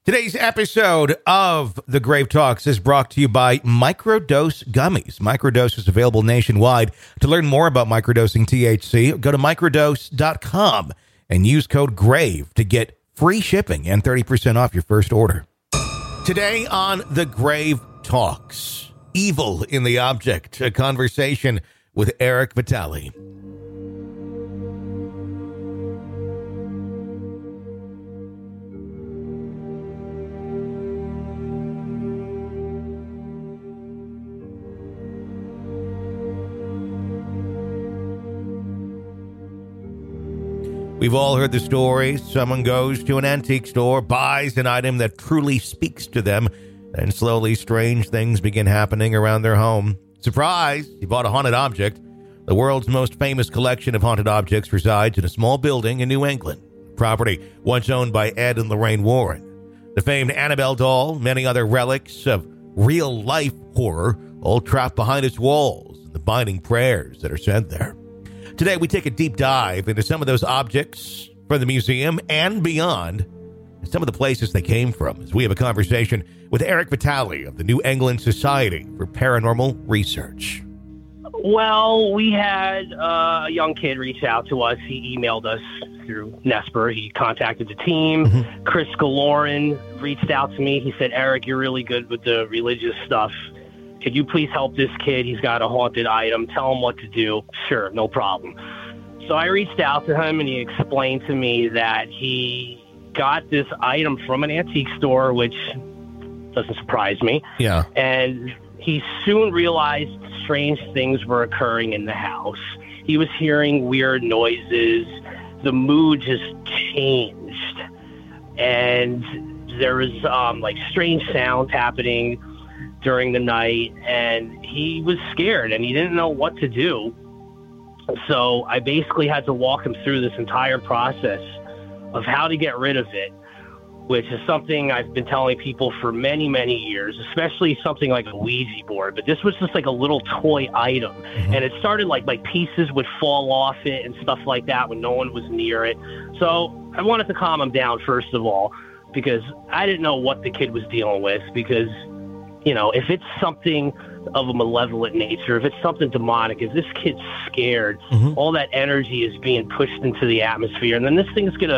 Today's episode of The Grave Talks is brought to you by Microdose Gummies. Microdose is available nationwide. To learn more about microdosing THC, go to microdose.com and use code GRAVE to get free shipping and 30% off your first order. Today on The Grave Talks, Evil in the Object, a conversation with Eric Vitale. We've all heard the story. Someone goes to an antique store, buys an item that truly speaks to them, and slowly strange things begin happening around their home. Surprise! You bought a haunted object. The world's most famous collection of haunted objects resides in a small building in New England. Property once owned by Ed and Lorraine Warren. The famed Annabelle doll, many other relics of real-life horror, all trapped behind its walls and the binding prayers that are said there. Today, we take a deep dive into some of those objects from the museum and beyond, and some of the places they came from, as we have a conversation with Eric Vitale of the New England Society for Paranormal Research. Well, we had a young kid reach out to us. He emailed us through Nesper. He contacted the team. Mm-hmm. Chris Galorin reached out to me. He said, Eric, you're really good with the religious stuff. Could you please help this kid? He's got a haunted item. Tell him what to do. Sure, no problem. So I reached out to him, and he explained to me that he got this item from an antique store, which doesn't surprise me. Yeah. And he soon realized strange things were occurring in the house. He was hearing weird noises. The mood just changed. And there was like strange sounds happening during the night, and he was scared and he didn't know what to do. So I basically had to walk him through this entire process of how to get rid of it, which is something I've been telling people for many, many years, especially something like a Ouija board. But this was just like a little toy item. Mm-hmm. And it started like pieces would fall off it and stuff like that when no one was near it. So I wanted to calm him down, first of all, because I didn't know what the kid was dealing with, because you know, if it's something of a malevolent nature, if it's something demonic, if this kid's scared, mm-hmm. all that energy is being pushed into the atmosphere, and then this thing's gonna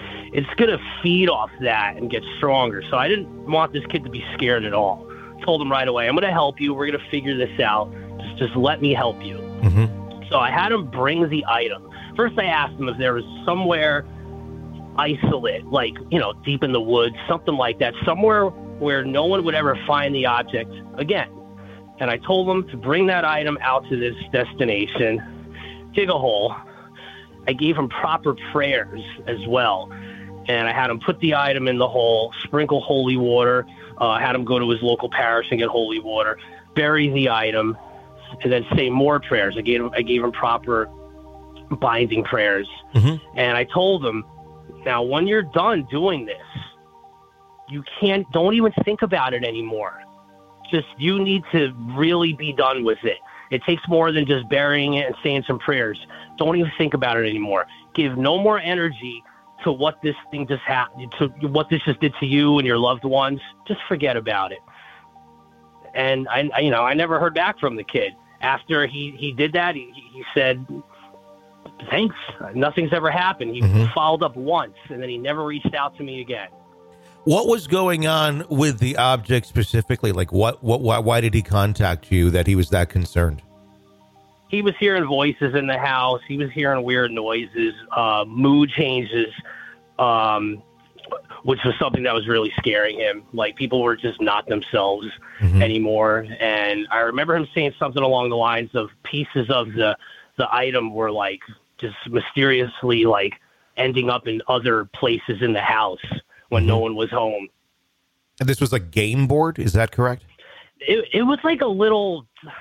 feed off that and get stronger. So I didn't want this kid to be scared at all. Told him right away, I'm gonna help you. We're gonna figure this out. Just let me help you. Mm-hmm. So I had him bring the item. First, I asked him if there was somewhere isolate, like, you know, deep in the woods, something like that, somewhere where no one would ever find the object again. And I told him to bring that item out to this destination, dig a hole. I gave him proper prayers as well. And I had him put the item in the hole, sprinkle holy water. I had him go to his local parish and get holy water, bury the item, and then say more prayers. I gave him proper binding prayers. Mm-hmm. And I told him, now, when you're done doing this, don't even think about it anymore. Just, you need to really be done with it. It takes more than just burying it and saying some prayers. Don't even think about it anymore. Give no more energy to what this thing just happened, to what this just did to you and your loved ones. Just forget about it. And I never heard back from the kid. After he did that, he said, thanks. Nothing's ever happened. He mm-hmm. followed up once, and then he never reached out to me again. What was going on with the object specifically? Like, why did he contact you that he was that concerned? He was hearing voices in the house. He was hearing weird noises, mood changes, which was something that was really scaring him. Like, people were just not themselves mm-hmm. anymore. And I remember him saying something along the lines of pieces of the item were like just mysteriously like ending up in other places in the house when mm-hmm. no one was home. And this was a game board, is that correct? It was like a little,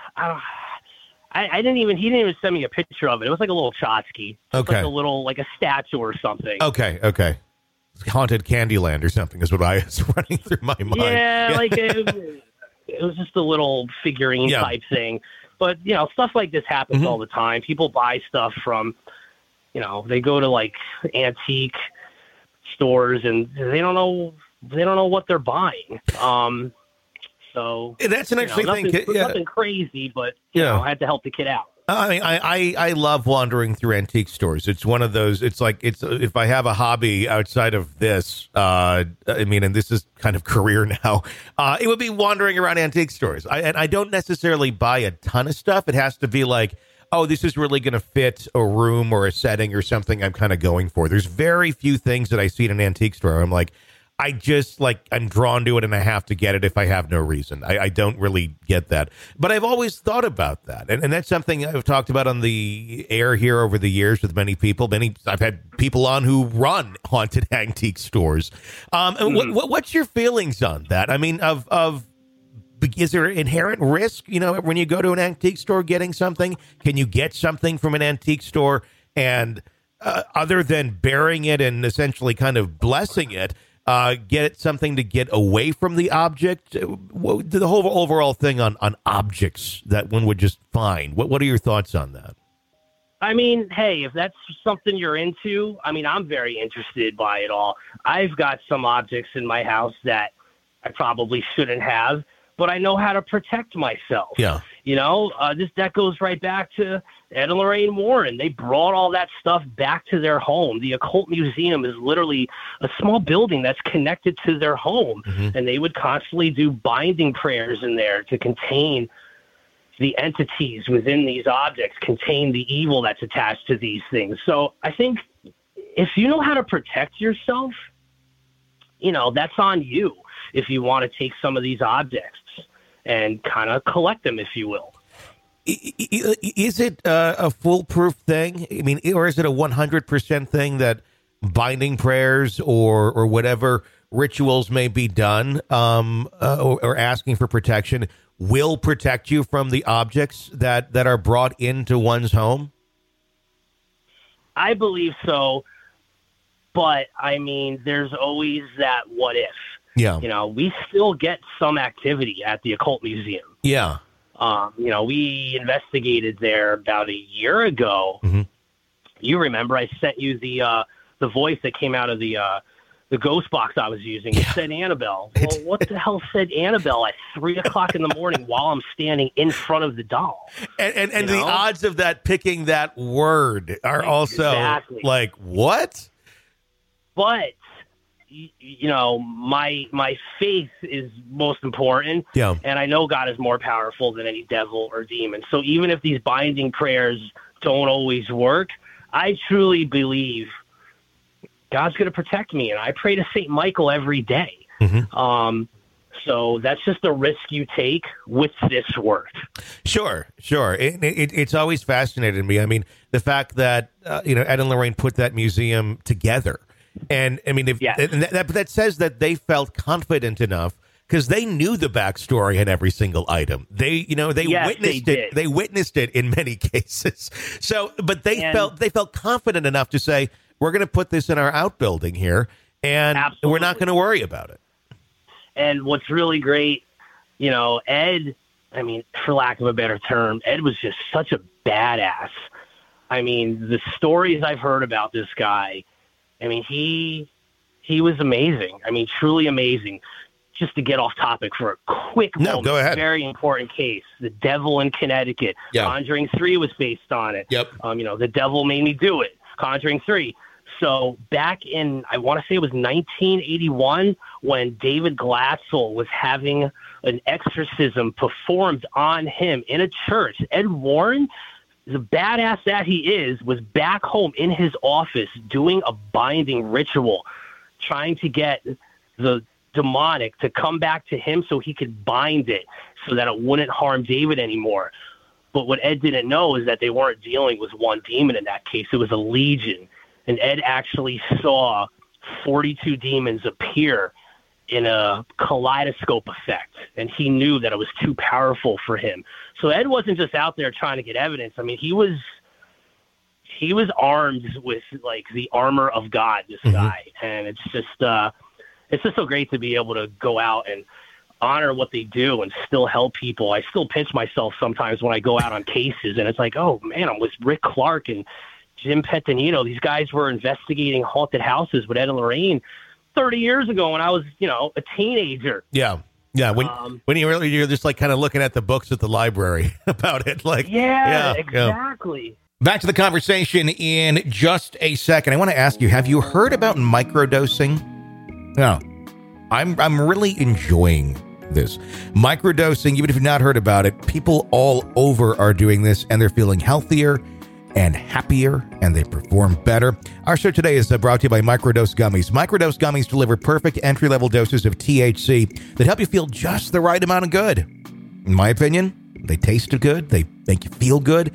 he didn't even send me a picture of it. It was like a little tchotchke. Okay. Like a statue or something. Okay. Haunted Candyland or something is what I was running through my mind. Yeah. Like it was just a little figurine type thing. But, you know, stuff like this happens mm-hmm. all the time. People buy stuff from, you know, they go to like antique stores and they don't know they don't know what they're buying. So that's an interesting thing. Nothing crazy, but you know, I had to help the kid out. I mean, I love wandering through antique stores. It's one of those. It's like if I have a hobby outside of this, I mean, and this is kind of career now, it would be wandering around antique stores. And I don't necessarily buy a ton of stuff. It has to be like, oh, this is really going to fit a room or a setting or something I'm kind of going for. There's very few things that I see in an antique store. I'm like, I'm drawn to it and I have to get it if I have no reason. I don't really get that. But I've always thought about that. And that's something I've talked about on the air here over the years with many people. I've had people on who run haunted antique stores. What's your feelings on that? I mean, is there inherent risk, when you go to an antique store getting something? Can you get something from an antique store and other than burying it and essentially kind of blessing it, get something to get away from the object? The whole overall thing on objects that one would just find. What are your thoughts on that? I mean, hey, if that's something you're into, I mean, I'm very interested by it all. I've got some objects in my house that I probably shouldn't have, but I know how to protect myself. Yeah. That goes right back to Ed and Lorraine Warren. They brought all that stuff back to their home. The Occult Museum is literally a small building that's connected to their home. Mm-hmm. And they would constantly do binding prayers in there to contain the entities within these objects, contain the evil that's attached to these things. So I think if you know how to protect yourself, that's on you if you want to take some of these objects and kind of collect them, if you will. Is it a foolproof thing? I mean, or is it a 100% thing that binding prayers or whatever rituals may be done or asking for protection will protect you from the objects that are brought into one's home? I believe so. But, I mean, there's always that what if. Yeah. We still get some activity at the Occult Museum. Yeah. We investigated there about a year ago. Mm-hmm. You remember I sent you the voice that came out of the ghost box I was using. It said Annabelle. Well, what the hell said Annabelle at 3:00 in the morning while I'm standing in front of the doll? And the odds of that picking that word are also like, what? But my faith is most important. Yeah. And I know God is more powerful than any devil or demon. So even if these binding prayers don't always work, I truly believe God's going to protect me. And I pray to St. Michael every day. Mm-hmm. So that's just a risk you take with this work. Sure. It's always fascinated me. I mean, the fact that, Ed and Lorraine put that museum together. And I mean, that says that they felt confident enough because they knew the backstory on every single item. They witnessed it. They witnessed it in many cases. So, but they felt confident enough to say, we're going to put this in our outbuilding here, and we're not going to worry about it. And what's really great, Ed, I mean, for lack of a better term, Ed was just such a badass. I mean, the stories I've heard about this guy, I mean, he was amazing. I mean, truly amazing. Just to get off topic for a quick moment, go ahead. Very important case. The Devil in Connecticut. Yeah. Conjuring 3 was based on it. Yep. The Devil Made Me Do It. Conjuring 3. So back in, I want to say it was 1981, when David Glatzel was having an exorcism performed on him in a church, Ed Warren, the badass that he is, was back home in his office doing a binding ritual, trying to get the demonic to come back to him so he could bind it so that it wouldn't harm David anymore. But what Ed didn't know is that they weren't dealing with one demon in that case. It was a legion. And Ed actually saw 42 demons appear in a kaleidoscope effect, and he knew that it was too powerful for him. So Ed wasn't just out there trying to get evidence. I mean, he was armed with like the armor of God, this guy. And it's just so great to be able to go out and honor what they do and still help people. I still pinch myself sometimes when I go out on cases, and it's like, oh man, I'm with Rick Clark and Jim Pettinino. These guys were investigating haunted houses with Ed and Lorraine 30 years ago when I was, a teenager. Yeah. Yeah. When you're just like kind of looking at the books at the library about it. Like, yeah, exactly. Yeah. Back to the conversation in just a second. I want to ask you, have you heard about microdosing? No. I'm really enjoying this. Microdosing, even if you've not heard about it, people all over are doing this, and they're feeling healthier and happier, and they perform better. Our show today is brought to you by Microdose Gummies. Microdose Gummies deliver perfect entry-level doses of THC that help you feel just the right amount of good. In my opinion, they taste good. They make you feel good.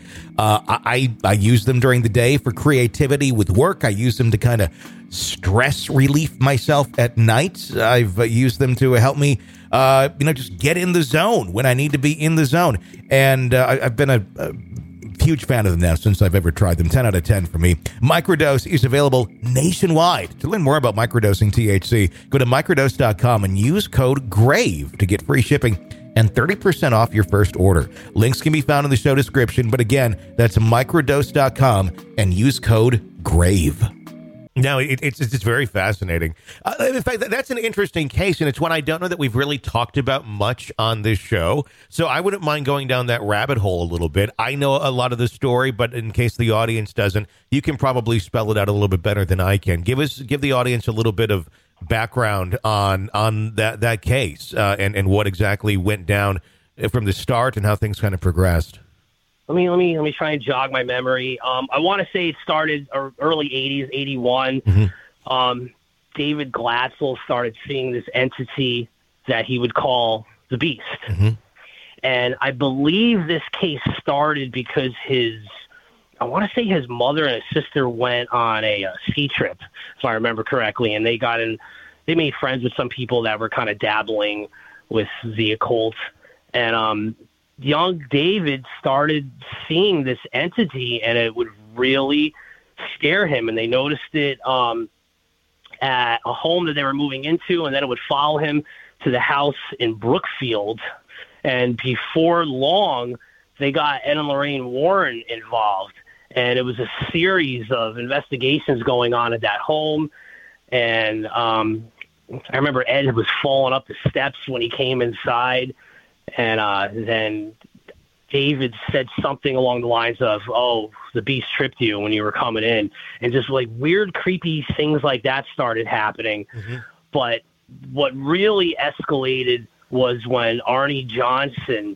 I use them during the day for creativity with work. I use them to kind of stress relief myself at night. I've used them to help me, just get in the zone when I need to be in the zone. And I've been a huge fan of them now since I've ever tried them. 10 out of 10 for me. Microdose is available nationwide. To learn more about microdosing THC, go to microdose.com and use code GRAVE to get free shipping and 30% off your first order. Links can be found in the show description, but again, that's microdose.com and use code GRAVE. No, it's just very fascinating. In fact, that's an interesting case, and it's one I don't know that we've really talked about much on this show. So I wouldn't mind going down that rabbit hole a little bit. I know a lot of the story, but in case the audience doesn't, you can probably spell it out a little bit better than I can. Give the audience a little bit of background on that case and what exactly went down from the start and how things kind of progressed. Let me try and jog my memory. I want to say it started early 80s, 81. Mm-hmm. David Glatzel started seeing this entity that he would call the Beast. Mm-hmm. And I believe this case started because I want to say his mother and his sister went on a ski trip, if I remember correctly, and they made friends with some people that were kind of dabbling with the occult. And young David started seeing this entity, and it would really scare him. And they noticed it at a home that they were moving into, and then it would follow him to the house in Brookfield. And before long, they got Ed and Lorraine Warren involved. And it was a series of investigations going on at that home. And I remember Ed was falling up the steps when he came inside. And then David said something along the lines of, "Oh, the Beast tripped you when you were coming in." And just like weird, creepy things like that started happening. Mm-hmm. But what really escalated was when Arnie Johnson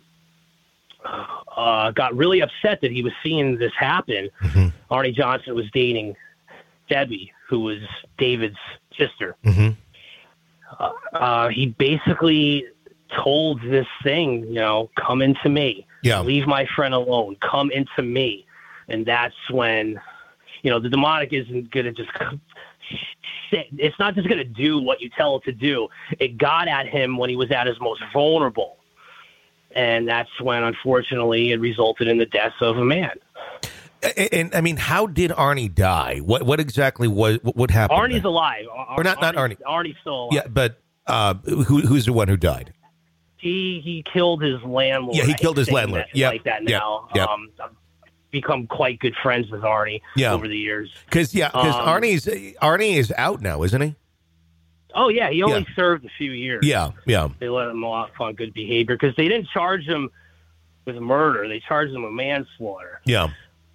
got really upset that he was seeing this happen. Mm-hmm. Arnie Johnson was dating Debbie, who was David's sister. Mm-hmm. He basically told this thing, come into me. Yeah. Leave my friend alone. Come into me. And that's when, the demonic isn't going to just it's not just going to do what you tell it to do. It got at him when he was at his most vulnerable. And that's when, unfortunately, it resulted in the death of a man. And I mean, how did Arnie die? What exactly what happened? Arnie's there? Alive. Or not Arnie. Arnie's still alive. Yeah, but who's the one who died? He killed his landlord. Yeah, he killed his landlord. Yeah, like that now. Yep. I've become quite good friends with Arnie over the years. Because Arnie is out now, isn't he? Oh yeah, he only served a few years. Yeah. They let him off on good behavior because they didn't charge him with murder; they charged him with manslaughter. Yeah.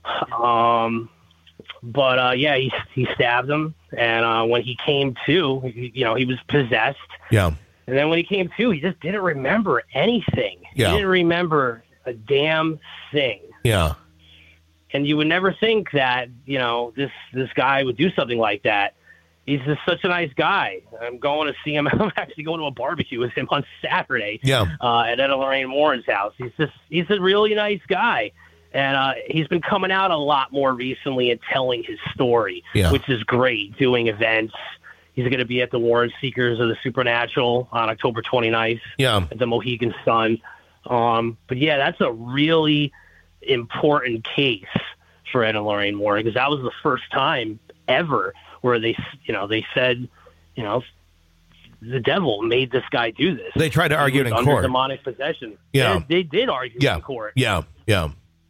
But he stabbed him, and when he came to, he was possessed. Yeah. And then when he came to, he just didn't remember anything. Yeah. He didn't remember a damn thing. Yeah. And you would never think that, this guy would do something like that. He's just such a nice guy. I'm going to see him. I'm actually going to a barbecue with him on Saturday. Yeah. At Ed and Lorraine Warren's house. He's a really nice guy. And he's been coming out a lot more recently and telling his story, which is great, doing events. He's going to be at the Warren Seekers of the Supernatural on October 29th at the Mohegan Sun. But yeah, that's a really important case for Ed and Lorraine Warren because that was the first time ever where they said, the devil made this guy do this. They tried to argue it in court. Under demonic possession. Yeah. They did argue in court. Yeah.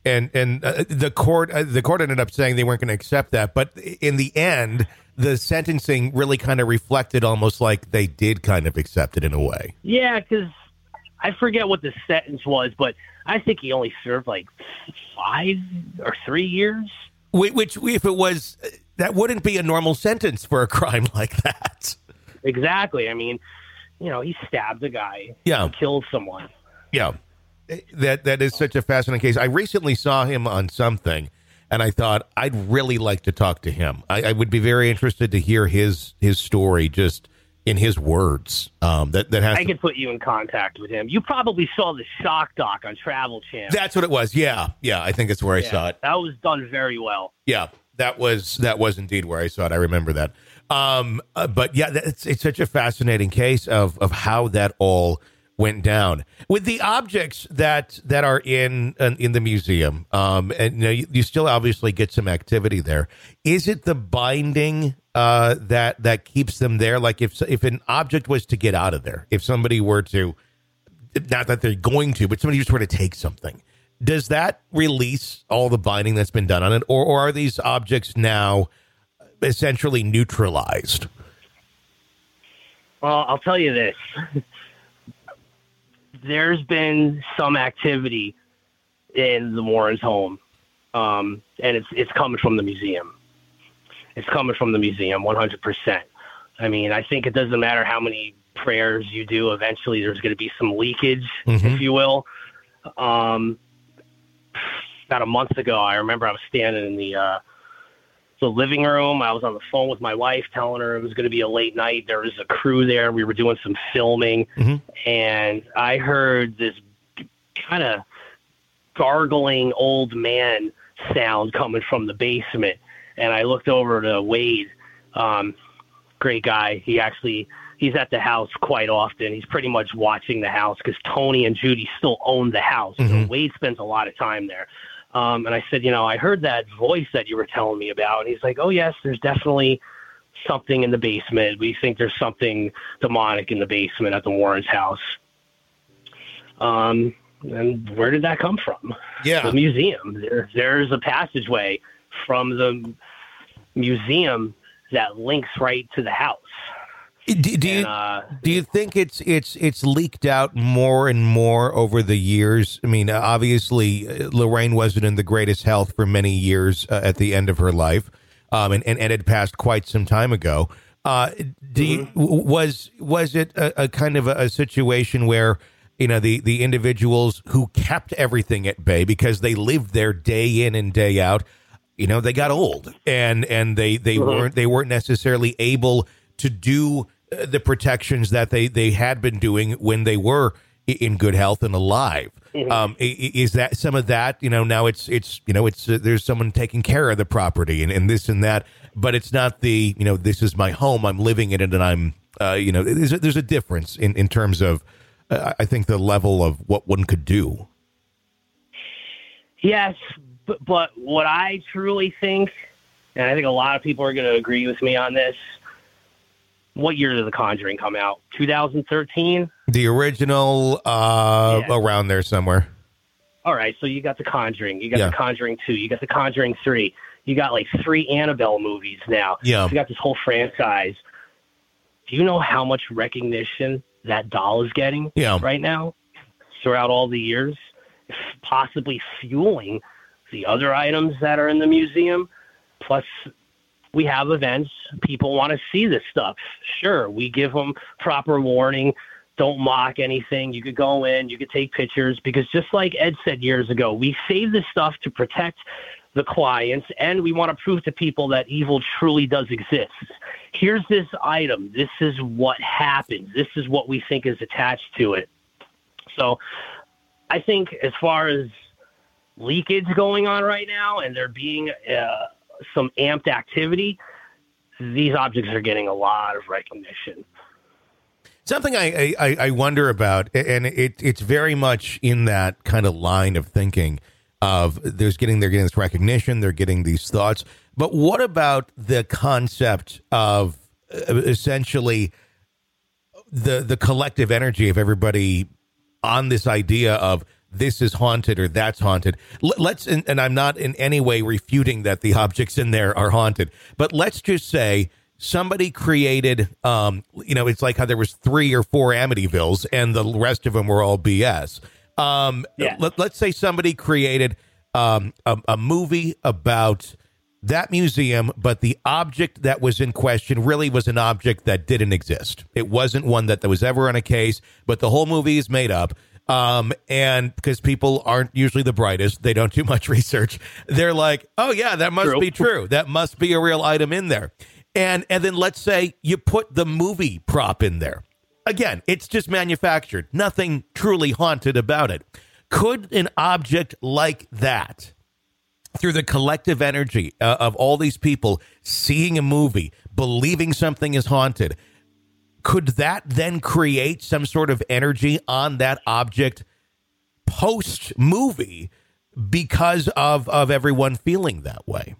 And the court ended up saying they weren't going to accept that. But in the end, the sentencing really kind of reflected almost like they did kind of accept it in a way. Yeah, because I forget what the sentence was, but I think he only served like 5 or 3 years. Which, if it was, that wouldn't be a normal sentence for a crime like that. Exactly. I mean, he stabbed a guy. Yeah. Killed someone. Yeah. That is such a fascinating case. I recently saw him on something, and I thought I'd really like to talk to him. I would be very interested to hear his story just in his words. I could put you in contact with him. You probably saw the Shock Doc on Travel Channel. That's what it was. Yeah. I think that's where I saw it. That was done very well. Yeah, that was indeed where I saw it. I remember that. But yeah, it's such a fascinating case of how that all went down with the objects that are in the museum. And you still obviously get some activity there. Is it the binding that keeps them there? Like if an object was to get out of there, if somebody were to, not that they're going to, but somebody just were to take something, does that release all the binding that's been done on it, or are these objects now essentially neutralized? Well, I'll tell you this. There's been some activity in the Warrens' home, and it's coming from the museum. It's coming from the museum, 100%. I mean, I think it doesn't matter how many prayers you do. Eventually, there's going to be some leakage, if you will. About a month ago, I remember I was standing in the living room. I was on the phone with my wife telling her it was going to be a late night. There was a crew there. We were doing some filming, and I heard this kind of gargling old man sound coming from the basement. And I looked over to Wade, great guy. He's at the house quite often. He's pretty much watching the house because Tony and Judy still own the house. So Wade spends a lot of time there. And I said, I heard that voice that you were telling me about. And he's like, oh, yes, there's definitely something in the basement. We think there's something demonic in the basement at the Warrens' house. And where did that come from? Yeah. The museum. There's a passageway from the museum that links right to the house. Do you think it's leaked out more and more over the years? I mean, obviously, Lorraine wasn't in the greatest health for many years at the end of her life, and had passed quite some time ago. Was it a kind of a situation where the individuals who kept everything at bay because they lived there day in and day out, they got old and they weren't necessarily able to do the protections that they had been doing when they were in good health and alive. Is that some of that, now it's there's someone taking care of the property and this and that, but it's not this is my home, I'm living in it. And I'm, there's a difference in terms of, I think the level of what one could do. Yes. But what I truly think, and I think a lot of people are going to agree with me on this, what year did The Conjuring come out? 2013? The original, around there somewhere. All right, so you got The Conjuring. You got The Conjuring 2. You got The Conjuring 3. You got like 3 Annabelle movies now. Yeah. So you got this whole franchise. Do you know how much recognition that doll is getting right now throughout all the years? Possibly fueling the other items that are in the museum. Plus, we have events. People want to see this stuff. Sure, we give them proper warning. Don't mock anything. You could go in, you could take pictures, because just like Ed said years ago, we save this stuff to protect the clients, and we want to prove to people that evil truly does exist. Here's this item. This is what happened. This is what we think is attached to it. So I think as far as leakage going on right now and there being some amped activity, these objects are getting a lot of recognition. Something I wonder about, and it's very much in that kind of line of thinking of they're getting this recognition, they're getting these thoughts. But what about the concept of essentially the collective energy of everybody on this idea of this is haunted or that's haunted. Let's, and I'm not in any way refuting that the objects in there are haunted, but let's just say somebody created, it's like how there was 3 or 4 Amityvilles and the rest of them were all BS. Let's say somebody created a movie about that museum, but the object that was in question really was an object that didn't exist. It wasn't one that was ever on a case, but the whole movie is made up. And because people aren't usually the brightest, they don't do much research. They're like, oh yeah, that must be true. That must be a real item in there. And then let's say you put the movie prop in there. Again, it's just manufactured. Nothing truly haunted about it. Could an object like that, through the collective energy of all these people seeing a movie, believing something is haunted, could that then create some sort of energy on that object post-movie because of everyone feeling that way?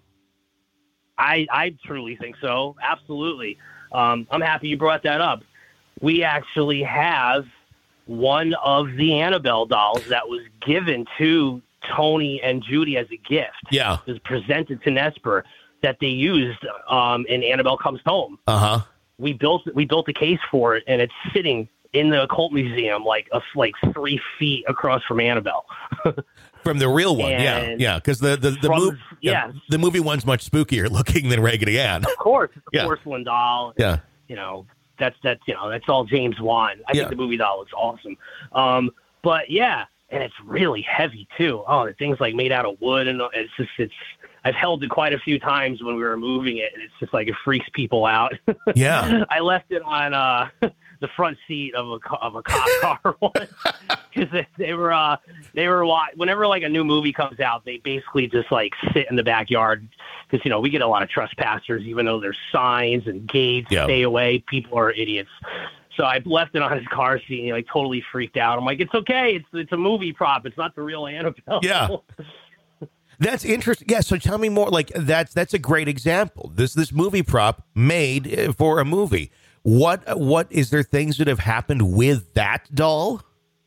I truly think so. Absolutely. I'm happy you brought that up. We actually have one of the Annabelle dolls that was given to Tony and Judy as a gift. Yeah. It was presented to Nesper that they used in Annabelle Comes Home. Uh-huh. We built the case for it, and it's sitting in the occult museum like 3 feet across from Annabelle. From the real one, yeah. Because the movie one's much spookier looking than Raggedy Ann. Of course, it's a porcelain doll. Yeah, that's all James Wan. I think the movie doll looks awesome. But yeah, and it's really heavy too. Oh, the thing's like made out of wood, and it's. I've held it quite a few times when we were moving it, and it's just like it freaks people out. Yeah, I left it on the front seat of a cop car once because they were whenever like a new movie comes out, they basically just like sit in the backyard because we get a lot of trespassers, even though there's signs and gates, stay away. People are idiots. So I left it on his car seat, and he like totally freaked out. I'm like, it's okay, it's a movie prop, it's not the real Annabelle. Yeah. That's interesting. Yeah, so tell me more. Like that's a great example. This movie prop made for a movie. What is there things that have happened with that doll?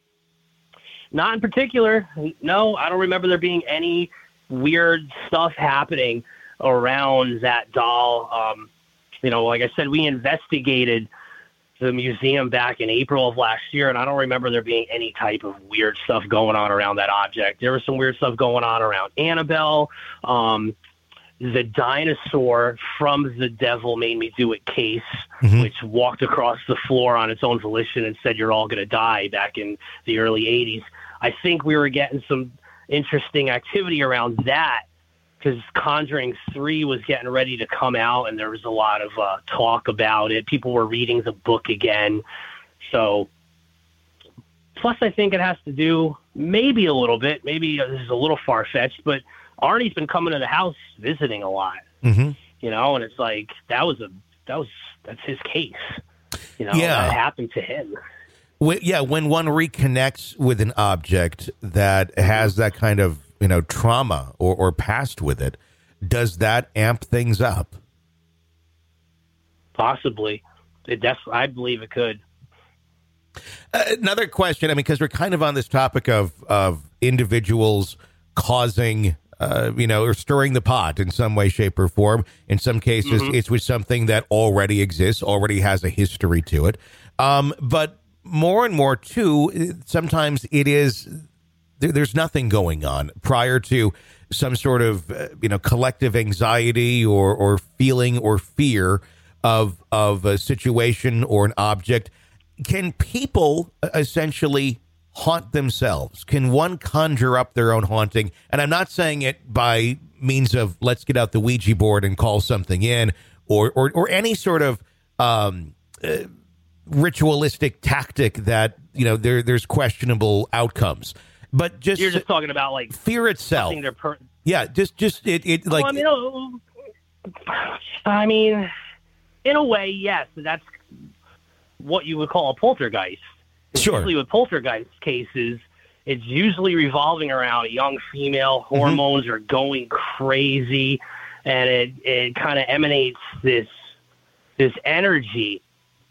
Not in particular. No, I don't remember there being any weird stuff happening around that doll. Like I said, we investigated the museum back in April of last year, and I don't remember there being any type of weird stuff going on around that object. There was some weird stuff going on around Annabelle. The dinosaur from The Devil Made Me Do It case, which walked across the floor on its own volition and said, "You're all going to die," back in the early 80s. I think we were getting some interesting activity around that because Conjuring 3 was getting ready to come out, and there was a lot of talk about it. People were reading the book again. So, plus I think it has to do maybe a little bit, maybe this is a little far-fetched, but Arnie's been coming to the house visiting a lot, and it's like, that's his case. That happened to him. When one reconnects with an object that has that kind of, trauma or past with it, does that amp things up? Possibly. I believe it could. Another question, because we're kind of on this topic of individuals causing, or stirring the pot in some way, shape, or form. In some cases, it's with something that already exists, already has a history to it. But more and more, too, sometimes it is... There's nothing going on prior to some sort of, collective anxiety or feeling or fear of a situation or an object. Can people essentially haunt themselves? Can one conjure up their own haunting? And I'm not saying it by means of let's get out the Ouija board and call something in or any sort of ritualistic tactic that, there's questionable outcomes. But you're just talking about like fear itself. Just it like. Well, in a way, yes, that's what you would call a poltergeist. Sure. Usually with poltergeist cases, it's usually revolving around a young female. Hormones are going crazy, and it kind of emanates this energy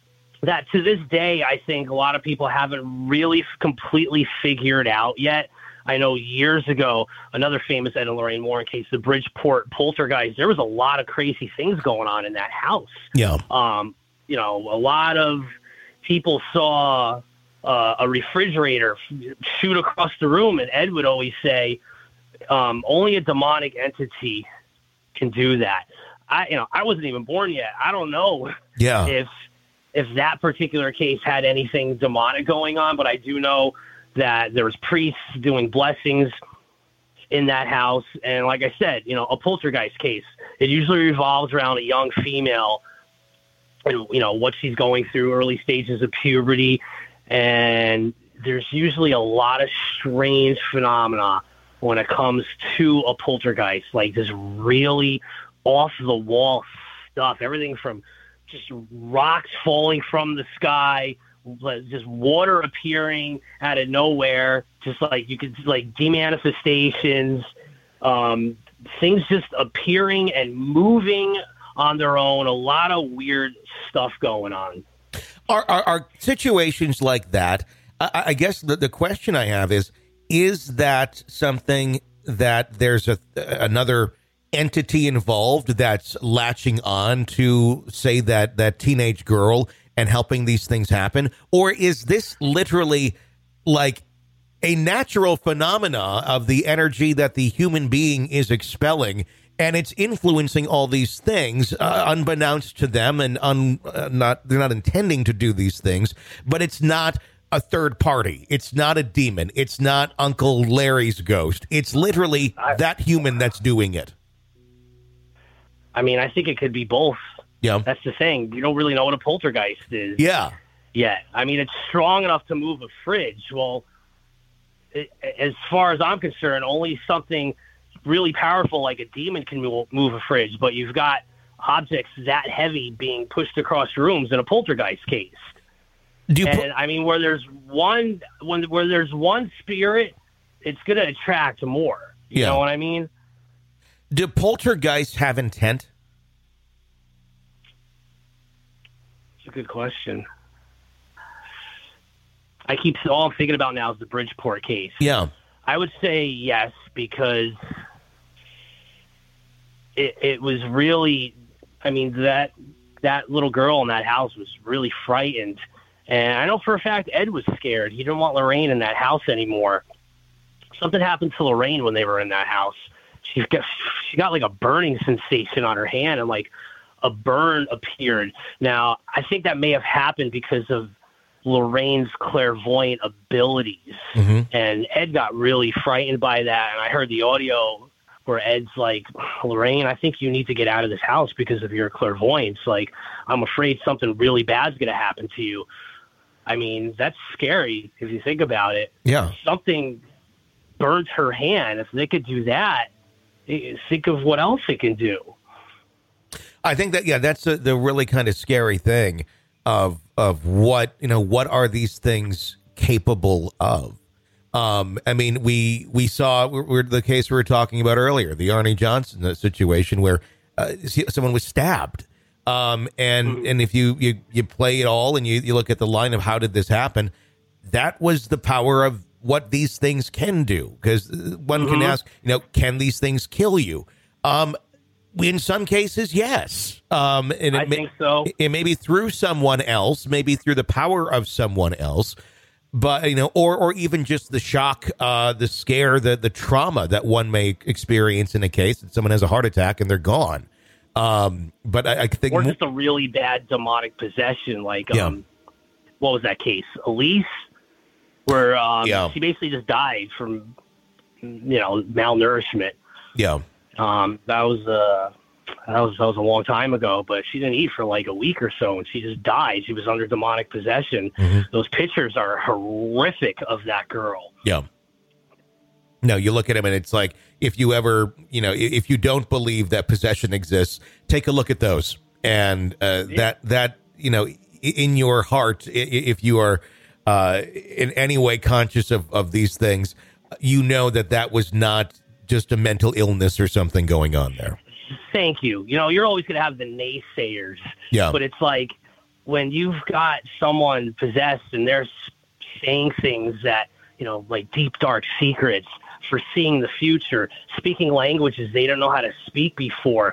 that to this day, I think a lot of people haven't really completely figured out yet. I know years ago, another famous Ed and Lorraine Warren case, the Bridgeport poltergeist, there was a lot of crazy things going on in that house. Yeah. You know, a lot of people saw a refrigerator shoot across the room, and Ed would always say, only a demonic entity can do that. I wasn't even born yet. I don't know if that particular case had anything demonic going on, but I do know that there was priests doing blessings in that house. And like I said, you know, a poltergeist case, it usually revolves around a young female and, you know, what she's going through, early stages of puberty. And there's usually a lot of strange phenomena when it comes to a poltergeist, like this really off the wall stuff, everything from just rocks falling from the sky, just water appearing out of nowhere, just like you could like demanifestations, things just appearing and moving on their own. A lot of weird stuff going on. Are situations like that? I guess the question I have is that something that there's another entity involved that's latching on to, say, that teenage girl and helping these things happen? Or is this literally like a natural phenomena of the energy that the human being is expelling, and it's influencing all these things unbeknownst to them, and they're not intending to do these things, but it's not a third party. It's not a demon. It's not Uncle Larry's ghost. It's literally that human that's doing it. I mean, I think it could be both. Yeah. That's the thing. You don't really know what a poltergeist is. Yeah. Yet. I mean, it's strong enough to move a fridge. Well, as far as I'm concerned, only something really powerful like a demon can move a fridge, but you've got objects that heavy being pushed across rooms in a poltergeist case. I mean, where there's one spirit, it's going to attract more. You know what I mean? Do poltergeists have intent? It's a good question. All I'm thinking about now is the Bridgeport case. Yeah. I would say yes, because it was really, I mean, that little girl in that house was really frightened. And I know for a fact Ed was scared. He didn't want Lorraine in that house anymore. Something happened to Lorraine when they were in that house. She got like a burning sensation on her hand, and like a burn appeared. Now, I think that may have happened because of Lorraine's clairvoyant abilities. Mm-hmm. And Ed got really frightened by that. And I heard the audio where Ed's like, Lorraine, I think you need to get out of this house because of your clairvoyance. Like, I'm afraid something really bad's going to happen to you. I mean, that's scary if you think about it. Yeah. Something burnt her hand. If they could do that, think of what else it can do. I think that, that's the really kind of scary thing of what are these things capable of? I mean, we saw the case we were talking about earlier, the Arnie Johnson situation where someone was stabbed. And if you play it all and you look at the line of how did this happen, that was the power of what these things can do. Because one can ask, can these things kill you? In some cases, yes. And I think so. It may be through someone else, maybe through the power of someone else, but or even just the shock, the scare, the trauma that one may experience in a case that someone has a heart attack and they're gone. But I think, or just a really bad demonic possession, like what was that case, Elise, where she basically just died from malnourishment. Yeah. That was a long time ago, but she didn't eat for like a week or so, and she just died. She was under demonic possession. Mm-hmm. Those pictures are horrific of that girl. Yeah. No, you look at him and it's like, if you ever, if you don't believe that possession exists, take a look at those. And that in your heart, if you are in any way conscious of these things, that was not just a mental illness or something going on there. Thank you. You're always going to have the naysayers. Yeah. But it's like when you've got someone possessed and they're saying things that like deep, dark secrets, foreseeing the future, speaking languages they don't know how to speak before.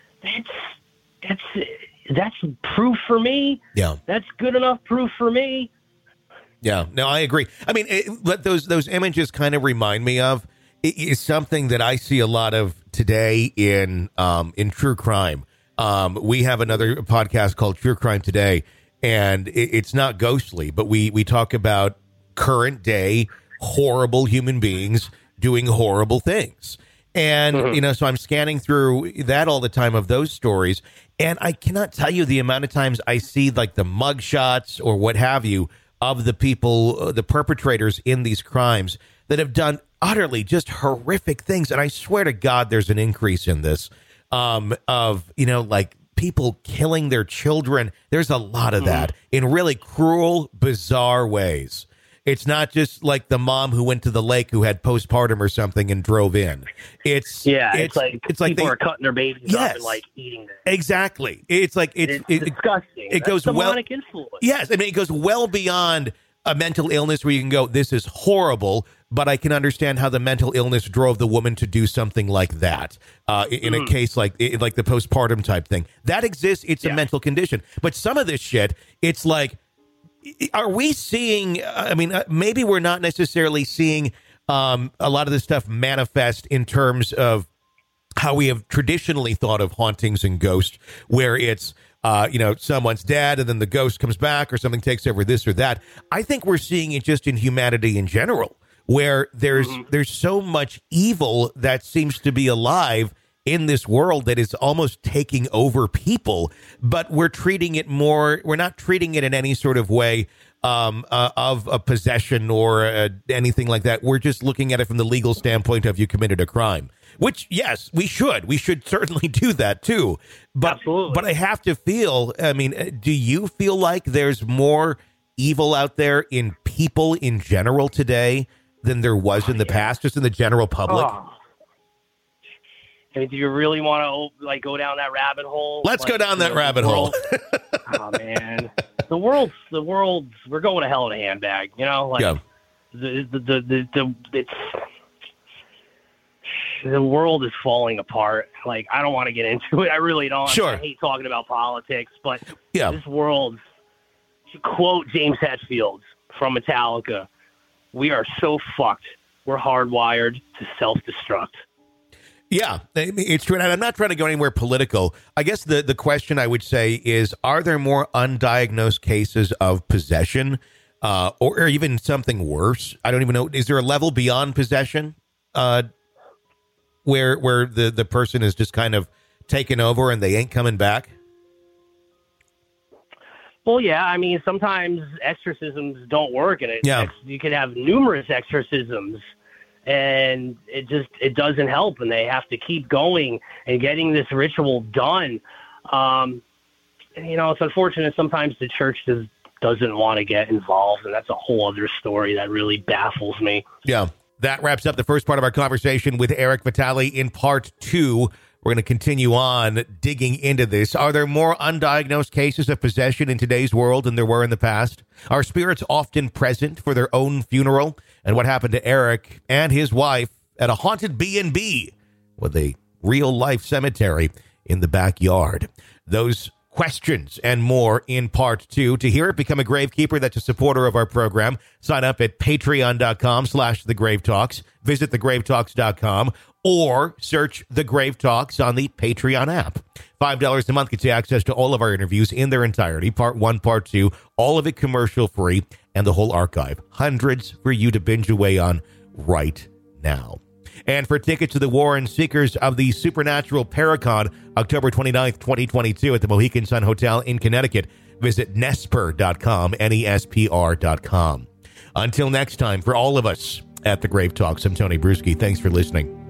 That's proof for me. Yeah. That's good enough proof for me. Yeah, no, I agree. I mean, what those images kind of remind me of is something that I see a lot of today in true crime. We have another podcast called True Crime Today, and it's not ghostly, but we talk about current day horrible human beings doing horrible things. And, so I'm scanning through that all the time of those stories. And I cannot tell you the amount of times I see like the mugshots or what have you of the people, the perpetrators in these crimes that have done utterly just horrific things. And I swear to God, there's an increase in this of, like people killing their children. There's a lot of that in really cruel, bizarre ways. It's not just like the mom who went to the lake who had postpartum or something and drove in. It's like people are cutting their babies up and like eating them. Exactly. It's like it's disgusting. It goes demonic influence. Yes, I mean it goes well beyond a mental illness where you can go, this is horrible, but I can understand how the mental illness drove the woman to do something like that. In a case like the postpartum type thing that exists, it's a mental condition. But some of this shit, it's like, are we seeing, maybe we're not necessarily seeing a lot of this stuff manifest in terms of how we have traditionally thought of hauntings and ghosts, where it's, someone's dead and then the ghost comes back or something takes over this or that. I think we're seeing it just in humanity in general, where there's so much evil that seems to be alive in this world that is almost taking over people, but we're not treating it in any sort of way of a possession or anything like that. We're just looking at it from the legal standpoint of you committed a crime, which, yes, we should certainly do that too. But, absolutely. But I have to feel, do you feel like there's more evil out there in people in general today than there was in the past, just in the general public? I mean, do you really want to go down that rabbit hole? Let's go down that rabbit hole. Oh man, the world's we're going to hell in a handbag. The world is falling apart. Like, I don't want to get into it. I really don't. Sure. I hate talking about politics, but yeah. This world, to quote James Hetfield from Metallica, we are so fucked. We're hardwired to self-destruct. Yeah, it's true. And I'm not trying to go anywhere political. I guess the question I would say is, are there more undiagnosed cases of possession or even something worse? I don't even know. Is there a level beyond possession where the person is just kind of taken over and they ain't coming back? Well, yeah. I mean, sometimes exorcisms don't work. And you can have numerous exorcisms. And it doesn't help, and they have to keep going and getting this ritual done. It's unfortunate sometimes the church just doesn't want to get involved, and that's a whole other story that really baffles me. Yeah, that wraps up the first part of our conversation with Eric Vitale. In part 2, we're going to continue on digging into this. Are there more undiagnosed cases of possession in today's world than there were in the past? Are spirits often present for their own funeral? And what happened to Eric and his wife at a haunted B&B with a real-life cemetery in the backyard? Those questions and more in part 2. To hear it, become a Gravekeeper. That's a supporter of our program. Sign up at patreon.com/thegravetalks. Visit thegravetalks.com or search The Grave Talks on the Patreon app. $5 a month gets you access to all of our interviews in their entirety, part 1, part 2, all of it commercial free, and the whole archive. Hundreds for you to binge away on right now. And for tickets to the Warren Seekers of the Supernatural Paracon, October 29th, 2022 at the Mohegan Sun Hotel in Connecticut, visit Nesper.com, NESPR.com. Until next time, for all of us at The Grave Talks, I'm Tony Bruschi. Thanks for listening.